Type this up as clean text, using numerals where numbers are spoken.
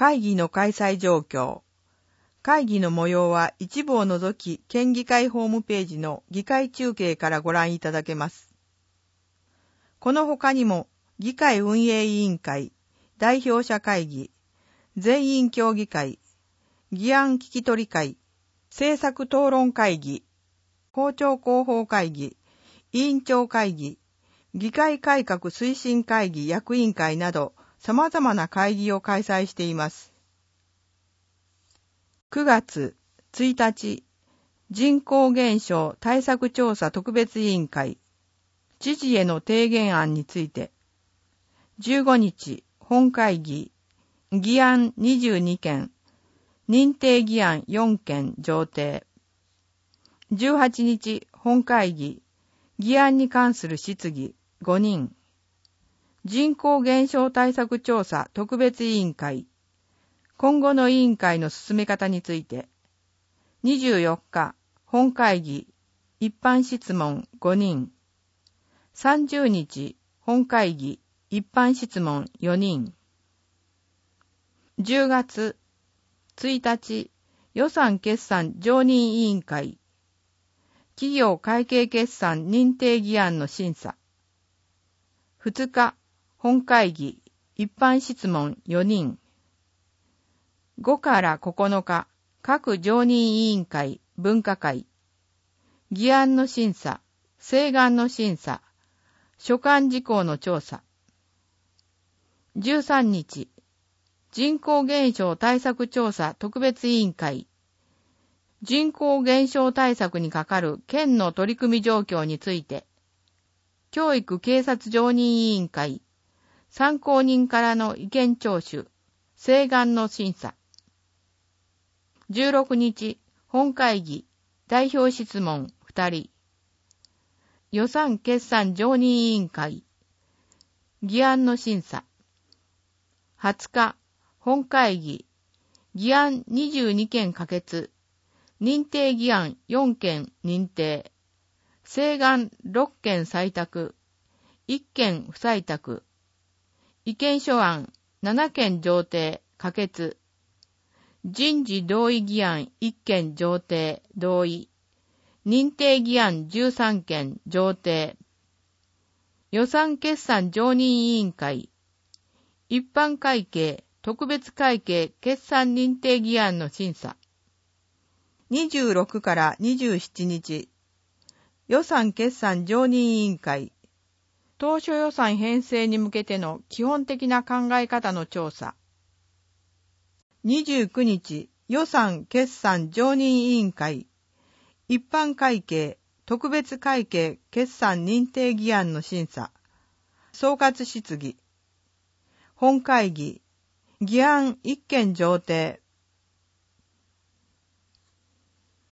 会議の開催状況。会議の模様は一部を除き県議会ホームページの議会中継からご覧いただけます。この他にも議会運営委員会、代表者会議、全員協議会、議案聞き取り会、政策討論会議、公聴広報会議、委員長会議、議会改革推進会議役員会など様々な会議を開催しています。9月1日、人口減少対策調査特別委員会、知事への提言案について、15日、本会議、議案22件、認定議案4件上呈。18日、本会議、議案に関する質疑5人。人口減少対策調査特別委員会、今後の委員会の進め方について、24日、本会議、一般質問5人。30日、本会議、一般質問4人。10月1日、予算決算常任委員会、企業会計決算認定議案の審査。2日、本会議、一般質問4人。5から9日、各常任委員会、分科会、議案の審査、請願の審査、所管事項の調査。13日、人口減少対策調査特別委員会、人口減少対策にかかる県の取り組み状況について、教育警察常任委員会、参考人からの意見聴取、請願の審査。16日、本会議、代表質問2人。予算決算常任委員会、議案の審査。20日、本会議、議案22件可決、認定議案4件認定、請願6件採択、1件不採択、意見書案7件上呈可決、人事同意議案1件上呈同意、認定議案13件上呈、予算決算常任委員会、一般会計特別会計決算認定議案の審査。26から27日、予算決算常任委員会、当初予算編成に向けての基本的な考え方の調査。29日、予算決算常任委員会、一般会計特別会計決算認定議案の審査。総括質疑。本会議、議案1件上呈。